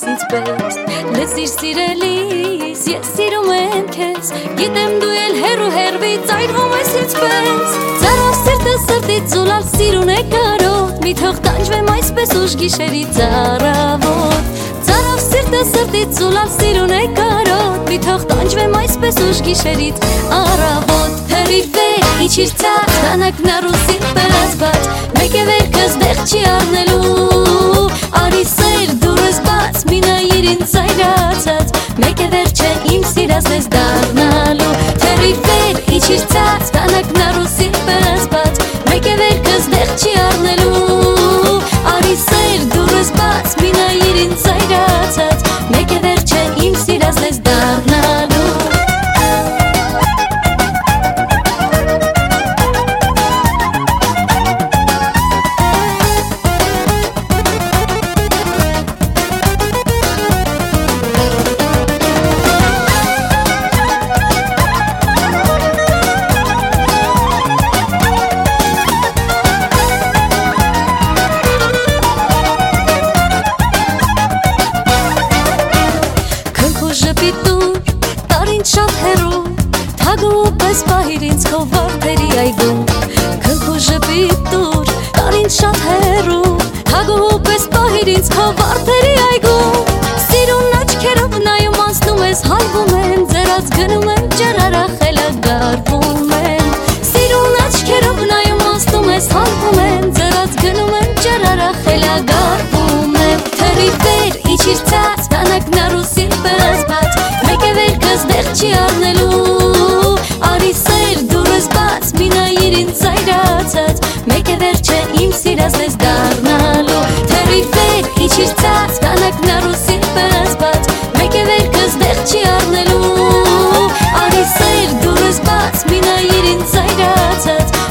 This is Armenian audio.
ես ինձ պես լսիր սիրելիս ես սիրում եմ քեզ գիտեմ դու էլ հեռու հեռվից այրվում ես ինձ պես ծարավ սիրտը սրտից զուլալ սիրուն է կարոտ մի թող տանջվեմ այսպես ուշ գիշերի ծարավոտ ծարավ սիրտը սրտից զուլալ սիրուն է կարոտ մի թող տանջվեմ այսպես ուշ գիշերից առավոտ հեռի վեր իջիր ցած տանակն առուսին պես բաց մեկ է վերքս դեղ չի առնելու արի սեր դուրս բաց մի նայիր ինձ այրացած մեկ է վերջը իմ սիրած ես դառնալու հեռի վեր իջիր ցած տանակն առուսին պես բաց մեկ է վերքս դեղ չի առնելու արի սեր դուրս բաց մի նայիր ինձ այրացած մեկ է վերջը իմ սիրած ես դառնալու Շատ հեռու թագու պես պահիր ինձ քո որդերի այգում քնքու ժպիտ դուր տար ինձ շատ հեռու թագու պես պահիր ինձ քո որդերի այգում սիրուն աչքերով նայում անցնում ես հալվում են ձերած գնում են ջրարախելը գարվում են սիրուն աչքերով նայում անցնում ես հալվում են ձերած գնում են ջրարախելը գարվում են թերի վեր իջիր ցած տանակն առուսին պես բաց մեկ է վերքս դեղ չի առնելու արի սեր դուրս բաց մի նայիր ինձ այրացած մեկ է վերջը իմ սիրած ես դառնալու թերի վեր իջիր ցած տանակն առուսին պես բաց մեկ է վերքս դեղ չի առնելու արի սեր դուրս բաց մի նայիր ինձ այրացած